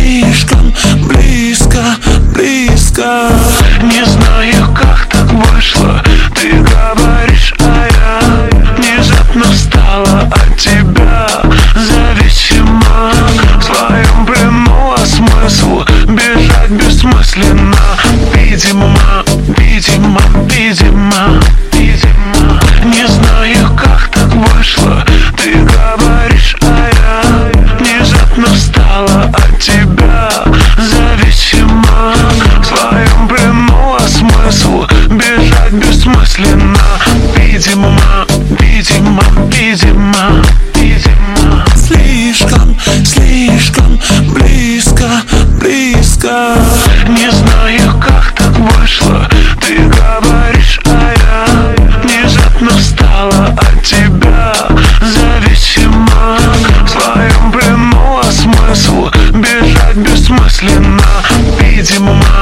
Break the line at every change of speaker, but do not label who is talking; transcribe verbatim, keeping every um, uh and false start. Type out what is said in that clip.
слишком близко, близко.
Не знаю, как так вышло. Ты говоришь, а я внезапно стала от тебя зависима. В своем плену, а смысл бежать бессмысленно. Видимо, видимо, видимо, видимо. Не знаю, как так вышло. Ты говоришь, а я внезапно стала от тебя зависима. В своем плену, а смысл бежать бессмысленно. Видимо, видимо, видимо, видимо.
Слишком, слишком близко, близко.
Не знаю, как так вышло. Ты говоришь, а я внезапно стала от тебя зависима. В своем плену, а смысл бежать бессмысленно. Видимо,